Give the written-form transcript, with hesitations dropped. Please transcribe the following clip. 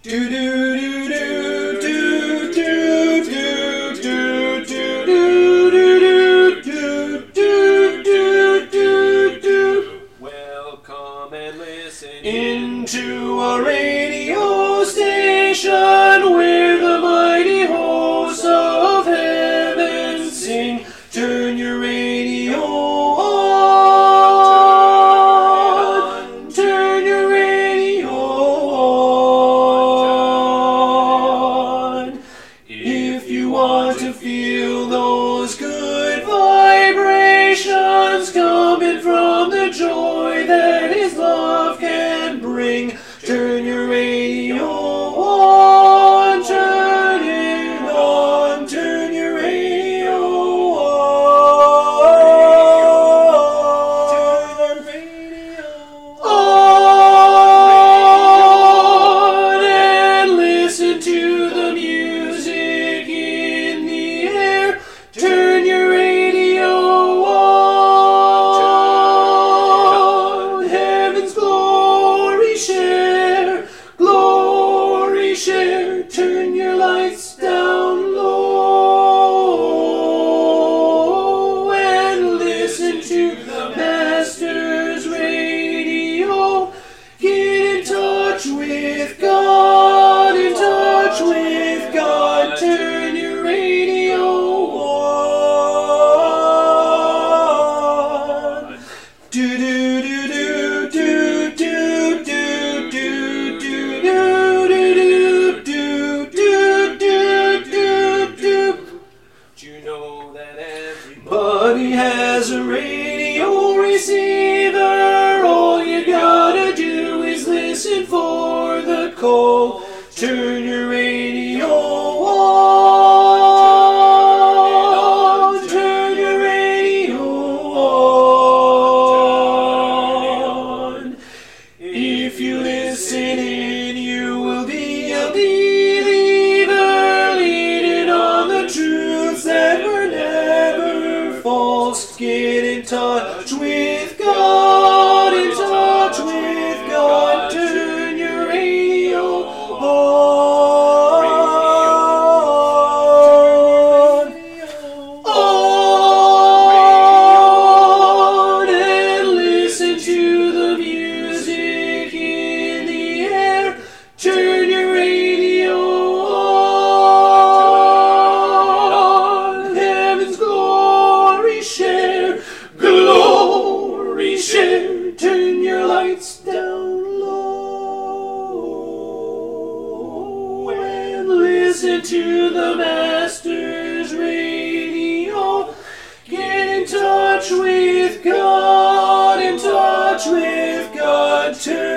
Do do do do do do do do do do do do do do. Welcome and listen Into a radio station where the mighty hosts of heaven sing. Turn your radio on. Turn your radio on. If you want to feel those good vibrations coming from the joy that His love can bring, turn your radio on. Turn it on. Turn your radio on. Turn the radio on and listen to the music in the air. Turn your radio on. Heaven's glory share. Glory share. Turn your lights down low and listen to the Master's radio. Get in touch with God. In touch with God. Turn your radio on. Do do do do do do do do do do do do do. Do you know that everybody Buddy has a radio receiver. All you gotta do is listen for the call. Turn your radio on. Turn your radio on. If you listen in, you will be a believer, leaning on the truths that were never false. Get in touch with God. In touch with God. Turn your radio on. On and listen to the music in the air. Turn your radio on. Heaven's glory share. Glory share. Turn your lights down low and listen to the Master's radio. Get in touch with God. In touch with God. Turn